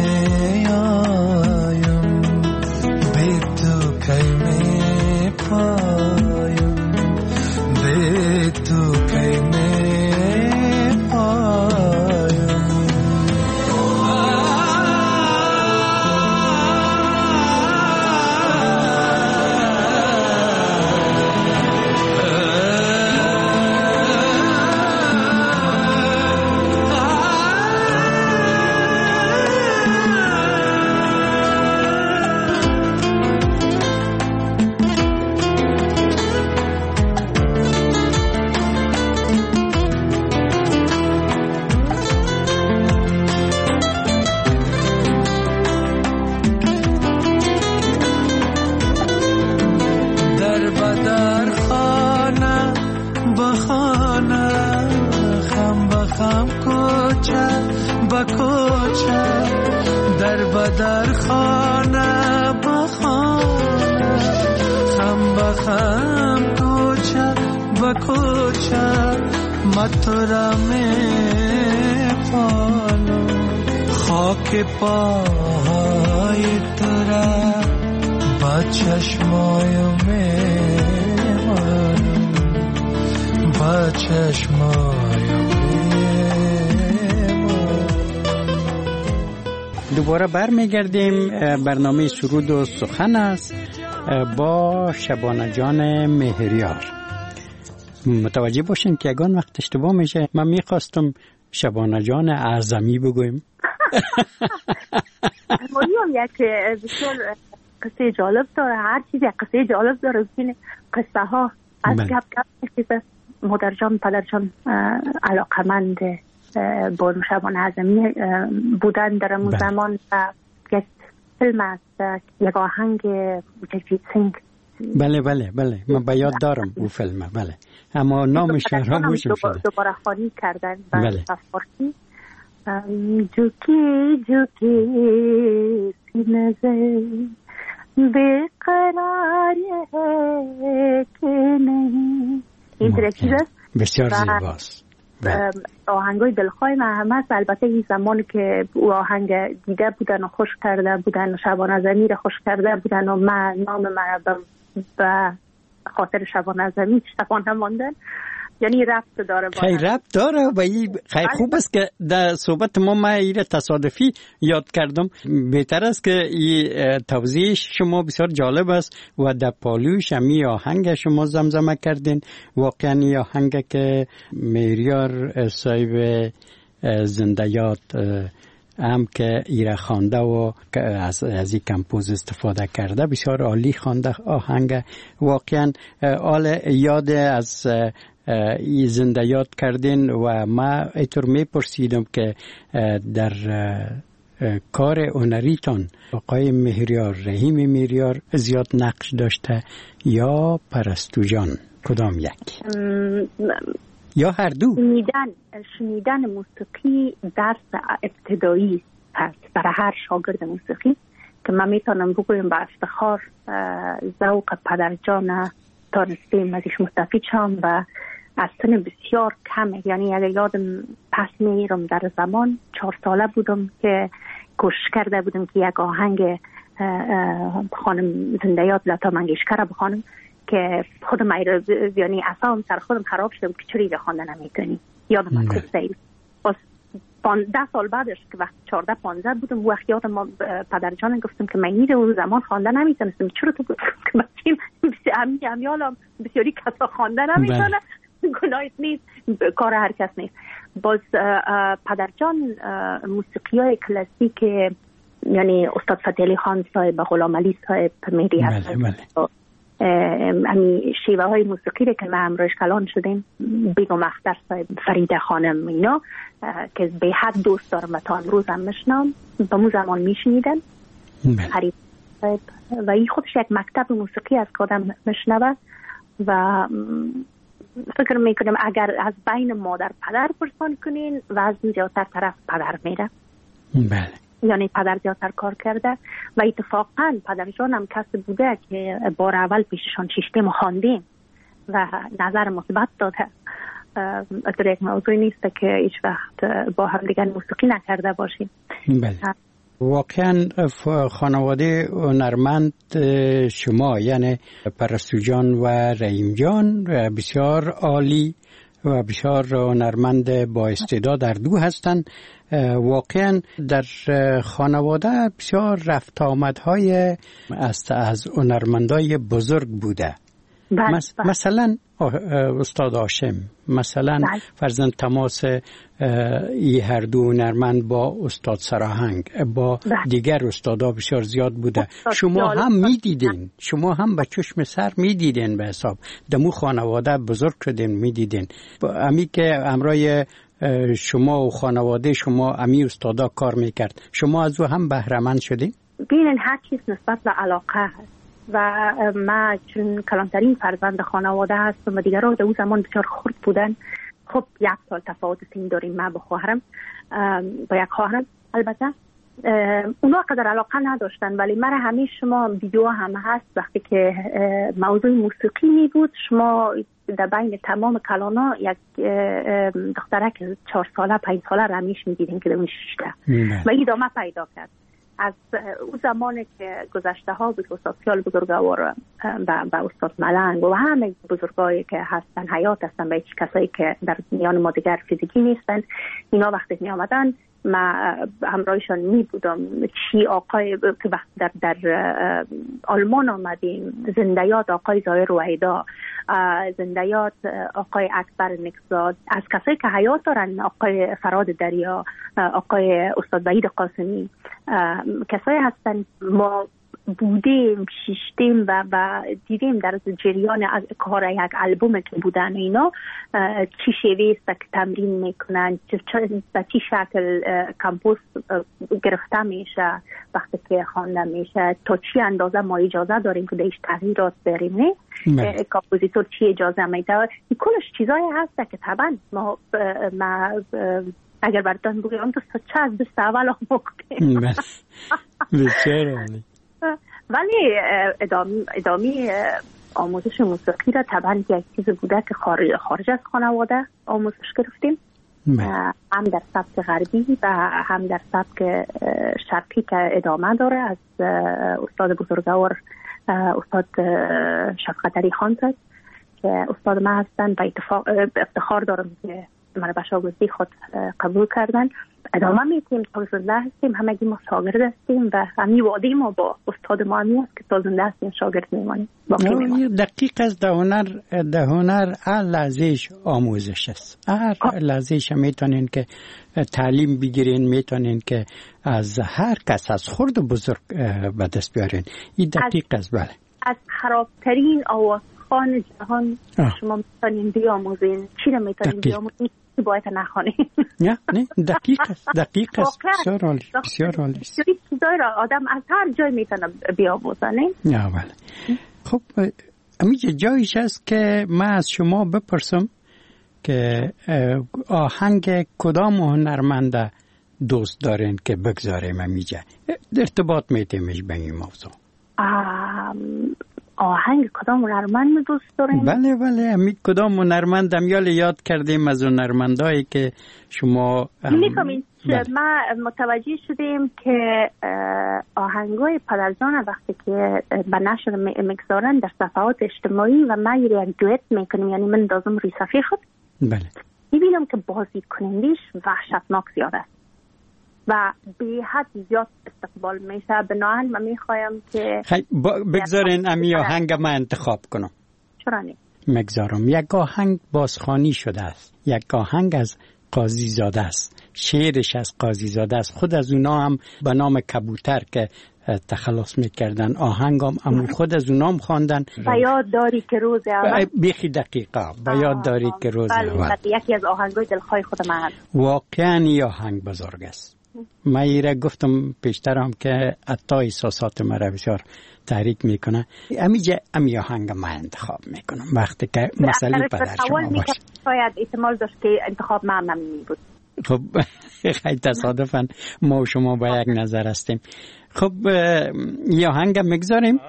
S5: میایم به تو کی می پایم به تو کی می پایم. در خانه بخانه خم بخم کوچه با کوچه ما تو را میپالم خاک پای تو را با چشمای میمانم با چشمای.
S2: دوباره برمیگردیم. برنامه سرود و سخن است با شبانه جان مهریار. متوجه باشین که اگان وقت اشتباه میشه من میخواستم شبانه جان اعظمی بگویم.
S3: مریم یک بسیار قصه جالب داره، هر چیز یک قصه جالب داره. ببین قصه ها از گپ میخیزه. مادر جان پدر جان علاقمند با شبانه اعظمی بودن در اون زمان و یک فیلم است، یک آهنگ جگجیت سینگ.
S2: بله من به یاد دارم اون فیلم. بله اما نامش فراموشم شده.
S3: دوباره خوانی کردن و فارسی
S6: झुकी झुकी सी नजर
S3: बेकरार है कि नहीं. این ترکیب است
S2: بسیار زیباست.
S3: آهنگای دلخواه من هم هست. البته این زمان که او آهنگ دیده بودن و خوش کرده بودن و شبانه زمین خوش کرده بودن و من نام من به خاطر شبانه زمین شبانه ماندن، یعنی ربط داره.
S2: خیلی ربط داره و خیلی خوب است که در صحبت ما ایره تصادفی یاد کردم. بهتر است که این توضیح شما بسیار جالب است و در پالوش همی آهنگ شما زمزمه کردین. واقعا این آهنگ که مهریار صاحب زندیات هم که ایره خوانده و از این کمپوز استفاده کرده بسیار عالی خوانده آهنگ. واقعا آل یاد از ای زنده یاد کردین و ما اینطور میپرسیدم که در کار هنریتان آقای مهریار، رحیم مهریار زیاد نقش داشته یا پرستو جان؟ کدام یک؟ یا هر دو؟
S3: شنیدن موسیقی درس ابتدایی هست برای هر شاگرد موسیقی که من میتونم بگویم با افتخار ذوق پدرجان تانستیم ازش مستفید شم و از سن بسیار کمه. یعنی اگر یادم پس میرم در زمان 4 ساله بودم که کوشش کرده بودم که یک آهنگ خانم زندیات لتا منگیشکر بخوانم که خودم یعنی اصلا سر خودم خراب شده بود که چرا ایره خوانده نمیتونی. یادم از کسی باز 15 سال بعدش که وقت 14-15 بودم وقت یادم ما پدرجانم گفتم که من ایره اون زمان خوانده نمیتونستم. چرا تو همیالم بسیاری کسا خوانده نمیتونه، گناهیت نیست، کار هر کس نیست. باز پدرجان موسیقی های کلاسیک یعنی استاد فتح علی خان صاحب، غلام علی صاحب، مهدی حسن، شیوه های موسیقی رو که ما امروز کلان شدیم، بیگم اختر صاحب، فریده خانم، اینا که به حد دوست دارم و تا امروز هم میشنم، با مو زمان میشنیدن حریف صاحب و این خودش یک مکتب موسیقی از که آدم میشنوه و فکر میکنم اگر از بین مادر پدر پرسان کنین وزن زیادتر طرف پدر میره.
S2: بله.
S3: یعنی پدر زیادتر کار کرده و اتفاقا پدرشان هم کسی بوده که بار اول پیششان شیشتیم و خواندیم و نظر مثبت داده. اگر یک موضوعی نیست که هیچ وقت با هم دیگر موسیقی نکرده باشیم.
S2: بله. واقعا خانواده هنرمند شما یعنی پرستو جان و رحیم جان بسیار عالی و بسیار هنرمند با استعداد در دو هستند. واقعا در خانواده بسیار رفت آمدهای از هنرمندای بزرگ بوده. مثلا استاد هاشم، مثلا فرزند تماس ای هر دو هنرمند با استاد سراهنگ، با دیگر استادا بسیار زیاد بوده. شما هم میدیدین، شما هم به چشم سر میدیدین، به حساب دمو خانواده بزرگ شدین میدیدین. امی که امرای شما و خانواده شما امی استادا کار میکرد، شما از او هم بهره‌مند شدین؟
S3: ببینین هر چیز نسبت به علاقه هست و ما چون کلانترین فرزند خانواده هستم و دیگران در اون زمان بسیار خرد بودن. خب 1 سال تفاوت سن داریم ما با خواهرم، با یک خواهرم. البته اونا قدر علاقه نداشتن ولی مرا همیشه شما ویدیو هم هست وقتی که موضوع موسیقی می بود شما در بین تمام کلانا یک دخترک 4 ساله 5 ساله رمیش می دیدین که در اون شیشته و ادامه پیدا کرد. از اون زمانی که گذشته ها بود استاد خیال بزرگوار و استاد ملنگ و همه بزرگایی که هستن حیات هستن و هیچ کسایی که در میان ما دیگر فیزیکی نیستن، اینا وقتی می آمدن ما همراهشان می بودم. چی آقای که وقت در آلمان آمدیم، زندیات آقای ظاهر روحیدا، زندیات آقای اکبر نکزاد، از کسایی که حیات دارن آقای فراد دریا، آقای استاد وحید قاسمی، کسایی هستن ما بودیم شیشتیم و دیدیم در جریان از کار یک البوم که بودن اینا چی شیوه است که تمرین میکنن، به چی شکل کمپوز گرفته میشه وقتی که خوانده میشه، تا چی اندازه ما اجازه داریم که دیش تغییرات بریم، نه کمپوزیتور چی اجازه میده. کلش چیزایی هست که طبعا ما اگر براتون بگم تو چه از دست اول آموختیم.
S2: بسیار عالی.
S3: ولی ادامه آموزش موسیقی را طبعا یک چیز بوده که خارج از خانواده آموزش گرفتیم، هم در سبک غربی و هم در سبک شرقی که ادامه داره از استاد بزرگوار استاد شفقت علی خان زاد که استاد ما هستن و افتخار دارم که من به شاگردی خود قبول کردن. ادامه میتیم تا زنده هستیم، همگی ما شاگرد هستیم و همین وعده ما با استاد ما همی است که تا زنده هستیم شاگرد میمانیم.
S2: دقیق است. در هنر هر لحظهش آموزش است. هر لحظهش میتونین که تعلیم بگیرین، میتونین که از هر کس از خرد و بزرگ به دست بیارین. این دقیق است. بله،
S3: از خرابترین آوازخوان جهان شما میتونین بیاموزین. چی رو میتونین بیاموزین؟ باید نخوانیم.
S2: نه دقیق است. بسیار عالی.
S3: چیزایی را آدم از هر جای میتونه بیاموزه.
S2: نه بله. خب امیجا جایش است که من از شما بپرسم که آهنگ کدام هنرمنده دوست دارین که بگذاریم امیجا ارتباط میتیمش به این موضوع؟
S3: آهنگ کدام هنرمند دوست دارین؟
S2: بله امی کدام هنرمند هم یاد کردیم از هنرمندایی که شما
S3: می‌فهمین. ما متوجه شدیم که آهنگای پدرجان وقتی که به نشر میگذارن در صفحات اجتماعی و ما یک دوئت میکنیم، یعنی من دازم روی صفحه خود میبینم که بازی کنندیش وحشتناک زیاد است و به حد زیاد استقبال میشه. بنابراین من میخوایم که
S2: بگذارین امی آهنگ ما انتخاب کنم.
S3: چرا نه؟
S2: مگذارم. یک آهنگ بازخوانی شده است، یک آهنگ از قاضی زاده است، شعرش از قاضی زاده است. خود از اونا هم به نام کبوتر که تخلص میکردن آهنگ هم خود از اونا هم خواندن.
S3: به یاد داری که روز اول
S2: بیخی دقیقه به یاد داری که روز اول.
S3: یکی از آهنگای دلخواه خود من هست.
S2: واقعا این آهنگ بزرگ است. من ایره گفتم پیشترم که حتی احساسات مرا بسیار تحریک میکنه. امی آهنگ من انتخاب میکنم وقتی که مسئله پدر شما باشه.
S3: شاید احتمال داشت که انتخاب من نمی بود.
S2: خب خیلی تصادفاً ما و شما با یک نظر هستیم. خب یه آهنگ میگذاریم.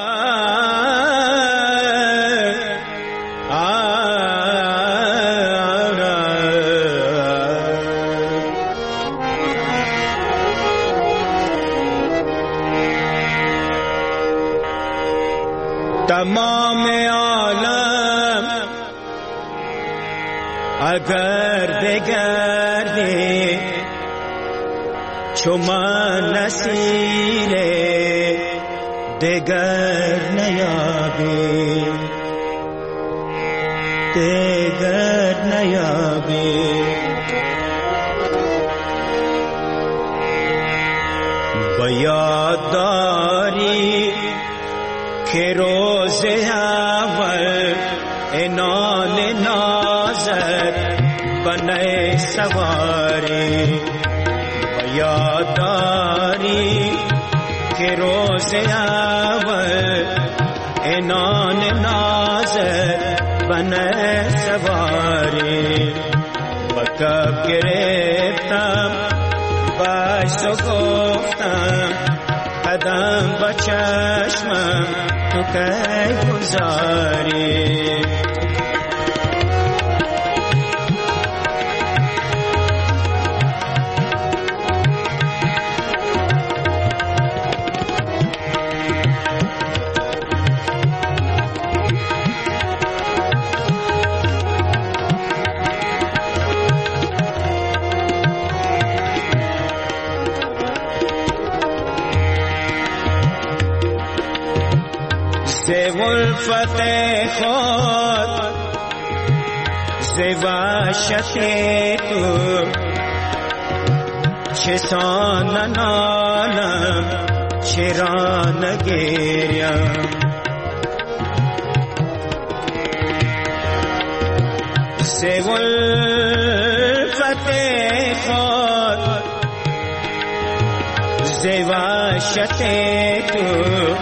S5: تمام عالم اگر بگردی چو من نسیر دگر نیابی باید داری که روز اول انان نازد بنای سواری باید داری که روز اول انان نازد بنای سواری بکب گرفتم باش و گفتم قدم با چشمم تو که گذاری ولفت خود زواشت تو چسان نالم چرا نگریم ولفت خود زواشت تو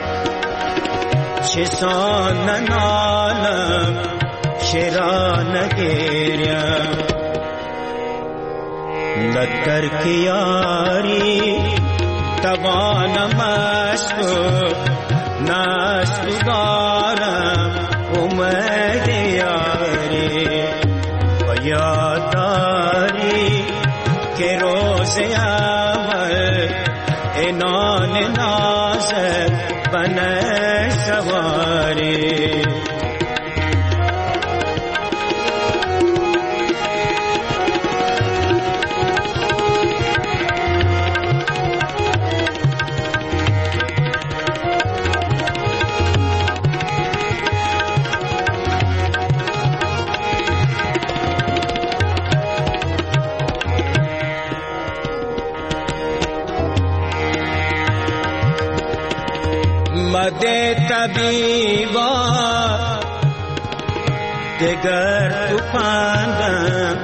S5: چسان نالم چرا نگریم لدکر کی یاری توانم از تو نست دارم امید یاری و یاد داری که روز اول اینان نازک بنه سواری مده طبیبا دگر تو پندم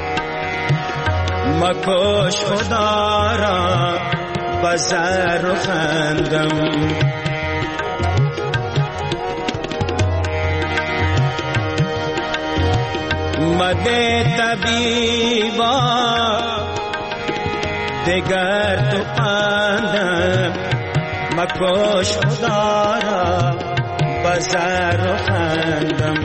S5: مکش خدا را بزر و خندم مده طبیبا دگر تو پندم مکش خدا را بزر و خندم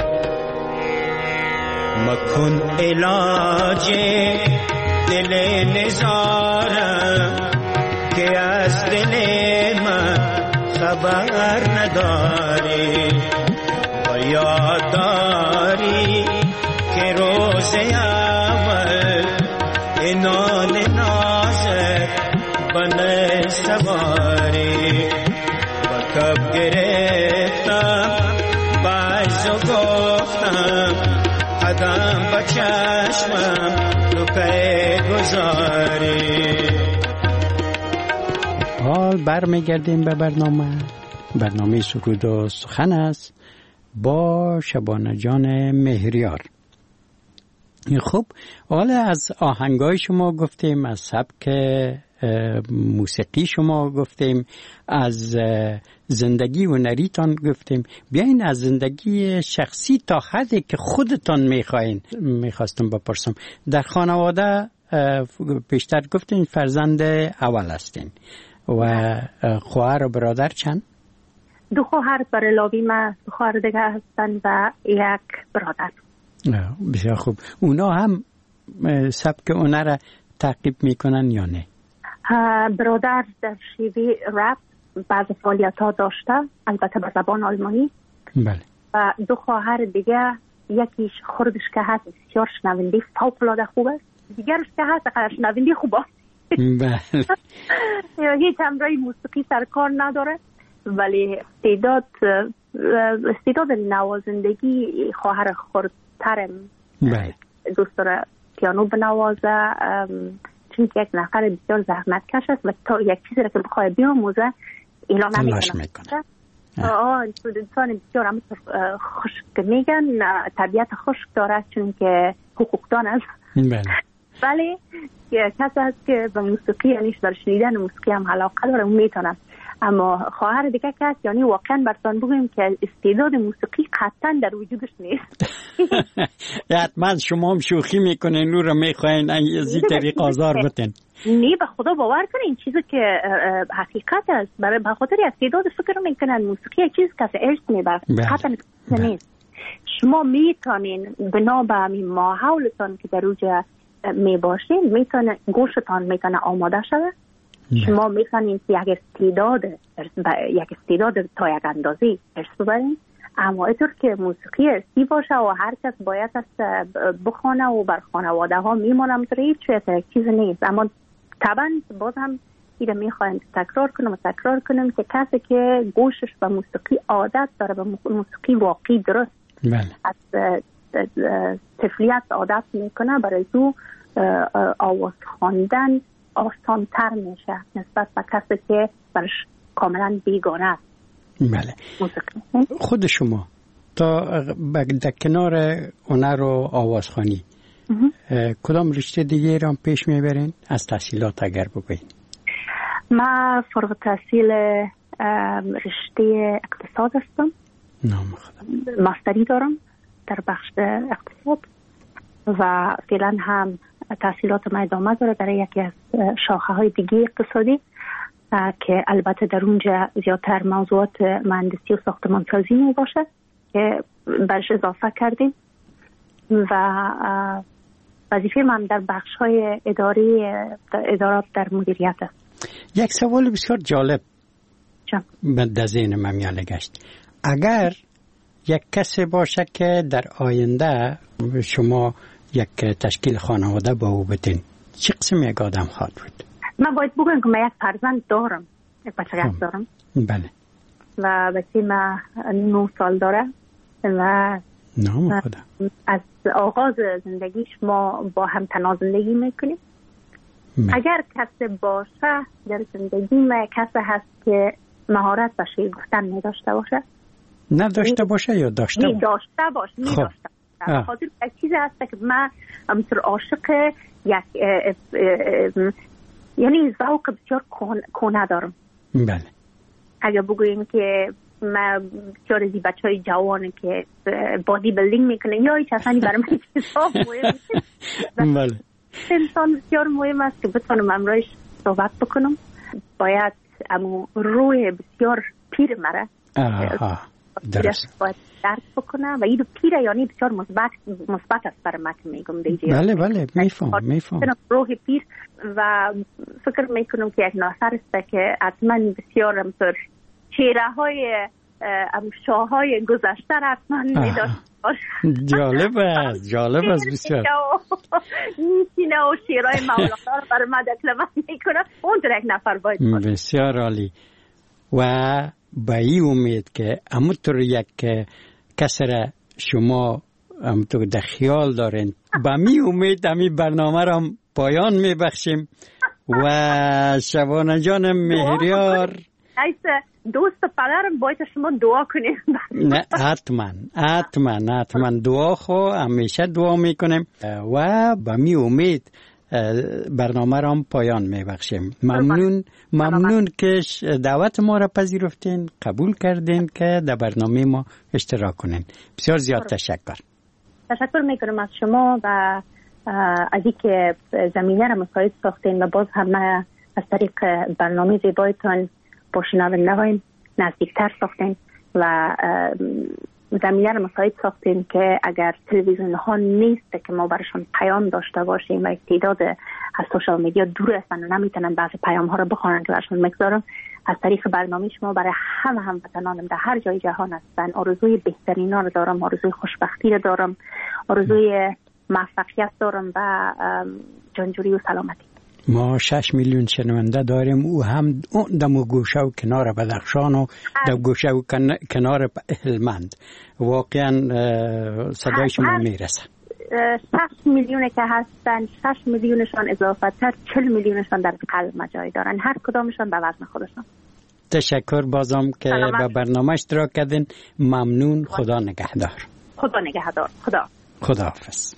S5: مکن علاج دل نزارم که از دل من خبر نداری و یاد داری که روز اول اینان نازک بنه سواری و کب گرفتم باز و گفتم قدم با چشمم تو پی گذاری.
S2: حال برمیگردیم به برنامه سرود و سخن است با شبانه جان مهریار. خب حالا از آهنگای شما گفتیم، از سبک موسیقی شما گفتیم، از زندگی هنریتان گفتیم. بیاین از زندگی شخصی تا حدی که خودتان میخواستم بپرسم. در خانواده پیشتر گفتین فرزند اول هستین و خواهر و برادر چند؟
S3: 2 خواهر برای من، 2 خواهر دیگه هستن و 1 برادر.
S2: بسیار خوب. اونا هم سبک اونا را تعقیب میکنن یا نه؟
S3: برادر در شیوه رپ بعض فعالیت ها داشته، البته به زبان آلمانی.
S2: بله. و
S3: 2 خواهر دیگه، یکیش خردش که هست بسیار شنونده فوق العاده خوب است، دیگرش که هست شنونده خوب است.
S2: بله.
S3: هیچ امرای موسیقی سرکار نداره، ولی استعداد نوازندگی خواهر خردترم دوست داره پیانو بنوازه، چون که 1 نفر بسیار زحمت کش است و تا یک چیزی را که بخواه بیاموزه اعلام نمیکنه. انسان بسیار هم خشک میگن، طبیعت خشک داره چون که حقوقدان است. ولی کسی هست که به موسیقی یعنی برای شنیدن موسیقی هم علاقه داره، اون میتونه. اما خواهر دیگه کس یعنی واقعا براتون بگم که استعداد موسیقی قطعا در وجودش نیست.
S2: حتما شما هم شوخی میکنین، رو میخواین از این طریق آزار بتن.
S3: نه به خدا باور کنین چیزی که حقیقت است، برای بخاطر استعداد فکر میکنن موسیقی یک چیز که ارث میبره، قطعا نیست. شما میتونین بنا به همین ماحولتان که در اوج میباشین، میتونه گوشتان میتونه آماده شده. شما میتونین یک استعداد تا یک اندازه ارث ببرین، اما اینطور که موسیقی ارثی باشه و هر کس باید است بخونه و بر خانواده ها میمونم هیچ چیز نیست. اما طبعا باز هم ایده میخوایم تکرار کنم که کسی که گوشش به موسیقی عادت داره، به موسیقی واقعی درست از طفلیت عادت میکنه، برای او آواز خواندن آسان تر میشه نسبت به کسی که برش کاملا بیگانه است.
S2: بله. خود شما تا در کنار هنر و آوازخوانی کدام رشته دیگه را پیش میبرین؟ از تحصیلات اگر بگوین.
S3: من فارغ التحصیل رشته اقتصاد هستم. ماستری دارم در بخش اقتصاد و فعلا هم تحصیلات ما ادامه داره در یکی از شاخه های دیگه اقتصادی. که البته در اونجا زیادتر موضوعات مهندسی و ساختمانسازی می باشه که برش اضافه کردیم و وظیفه من در بخش‌های ادارات در مدیریت است.
S2: یک سوال بسیار جالب به ذهن من میاد گشت. اگر یک کسی باشه که در آینده شما یک تشکیل خانواده با او بدین، چه قسم یک آدم خواهد بود؟
S3: من باید بگم که من یک فرزند دارم، یک بچه دارم.
S2: بله.
S3: و بچه من 9 سال داره و
S2: نام خدا.
S3: از آغاز زندگیش ما با هم تنها زندگی میکنیم. اگر کسی باشه در زندگی ما کسی هست که مهارت و شعر گفتن نداشته باشه،
S2: نداشته باشه یا داشته باشه؟
S3: داشته باشه، نداشته باشه. خاطر یک چیزی هست که من همطور عاشق یک یعنی ذوق بسیار کهنه دارم.
S2: بله.
S3: اگر بگوییم که من بسیار از بچه های جوانی که بادی بیلدینگ میکنه یا هیچ اصلا برای من چیزا مهم
S2: بله.
S3: انسان بسیار مهم است که بتونم امروز صحبت بکنم. باید امو روی بسیار پیر مره
S2: درست
S3: باید درک بکنه و این پیره یعنی بسیار مثبت است برای من که میگم دیگه.
S2: بله بله میفهم
S3: روح پیر و فکر میکنم که یک ناثر است که حتما بسیار همطور چهره های شاه های گذشته را حتما میداشت.
S2: جالب است بسیار.
S3: نیسینه و شیرهای مولانا را برای من دکلمه میکنه، اون در یک نفر باید کنه.
S2: بسیار عالی. و با این امید که همونطور یک کسی را شما همونطور در خیال دارین، با می امید همین برنامه را پایان میبخشیم و شبانه جان مهریار
S3: دوست پدرم باید شما دعا کنیم.
S2: نه حتما دعا خو همیشه دعا میکنیم و با می امید برنامه را هم پایان میبخشیم. ممنون که دعوت ما را پذیرفتین، قبول کردین که در برنامه ما اشتراک کنین. بسیار زیاد تشکر
S3: میکنم از شما و از اینکه زمینه را مساعد ساختین و باز همه از طریق برنامه زیبایتان با شنوندگان نزدیکتر ساختین و زمینه را مساعد ساختین که اگر تلویزیون ها نیست که ما برشان پیام داشته باشیم و تعداد از سوشال میدیا دور هستن و نمیتونن بعضی پیام ها را بخونن که برشان میگذارم، از طریق برنامه شما برای همه هموطنانم در هر جای جهان هستن آرزوی بهترین ها را دارم، آرزوی خوشبختی را دارم، آرزوی موفقیت دارم و جانجوری و سلامتی.
S2: ما 6 میلیون شنونده داریم، او هم دم و گوشه و کنار بدخشان و دم گوشه و کنار هلمند. واقعا صدای شما میرسه.
S3: 6 میلیون که هستن، 6 میلیونشان اضافه تر 40 میلیونشان در قلب مجای دارن، هر کدامشان به وزن خودشان.
S2: تشکر بازم که به برنامه اشتراک کردین. ممنون. خدا نگهدار. خداحافظ.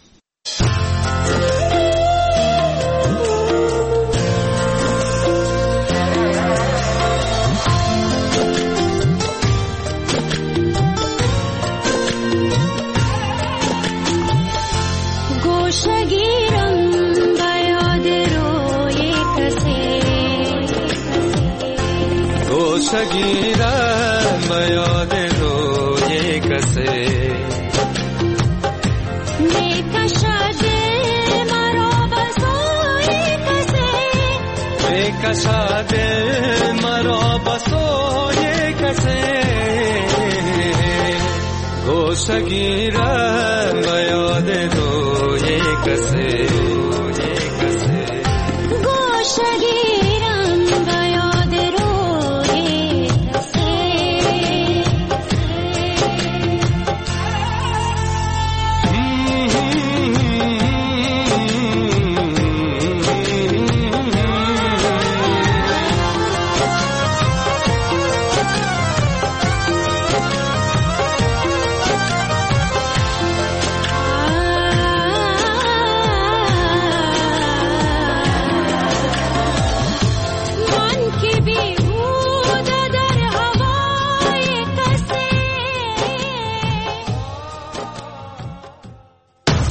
S6: شگیرم به یاد روی کسی میکشد مرا بسوی کسی میکشد مرا بسوی کسی گوشه گیرم به یاد روی کسی